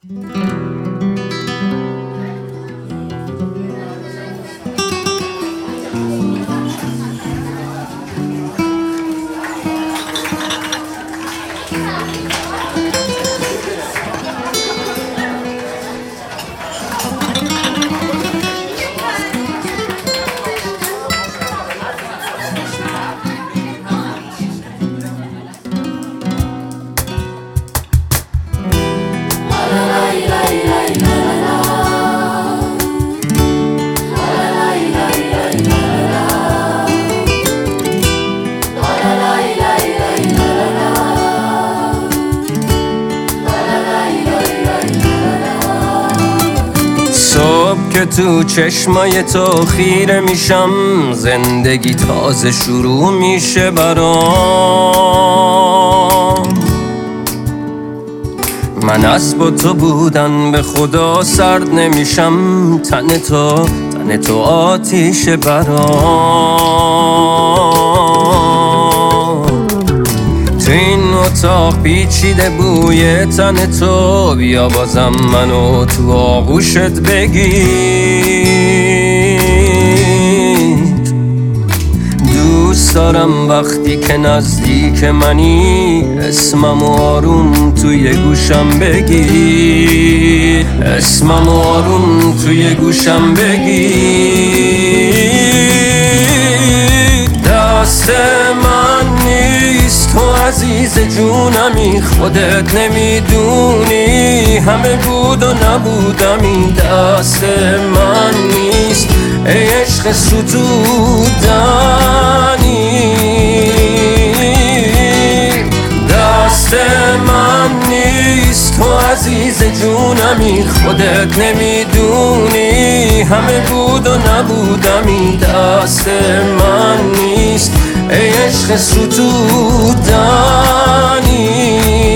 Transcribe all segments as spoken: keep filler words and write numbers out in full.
که تو چشمای تو خیره میشم، زندگی تازه شروع میشه برام. من از با تو بودن به خدا سرد نمیشم، تن تو تن تو آتیشه برام. تو این اتاق پیچیده بوی تن تو، بیا بازم منو تو آغوشت بگیر. دوست دارم وقتی که نزدیک منی، اسمم آروم توی گوشم بگیر، اسمم آروم توی گوشم بگیر. دست من نیست تو عزیز جونمی، خودت نمیدونی همه بود و نبودمی. دست من نیست ای عشق ستودنی، دست من نیست تو عزیز جونمی، خودت نمیدونی همه بود و نبودمی. دست من نیست ای عشق ستودنی.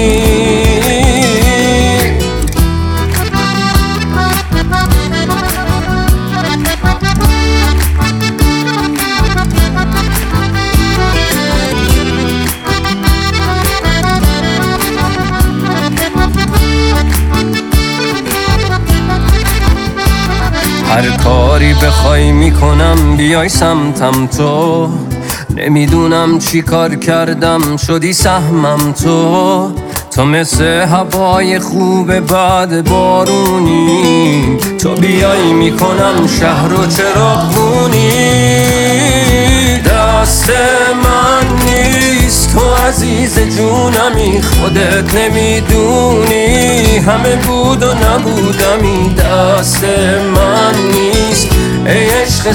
هر کاری بخوای میکنم بیای سمتم تو، نمیدونم چی کار کردم شدی سهمم تو. تو مثل هوای خوب بعد بارونی، تو بیای میکنم شهر و چراغونی. دست من نیست تو عزیز جونمی، خودت نمیدونی همه بود و نبودمی. دست من نیست ای عشق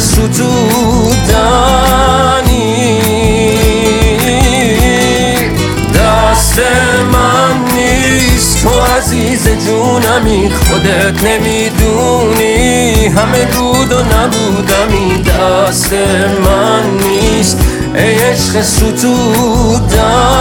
ستودنی، دست من نیست تو عزیز جونمی، خودت نمیدونی همه بود و نبودمی. دست من نیست ای عشق ستودنی.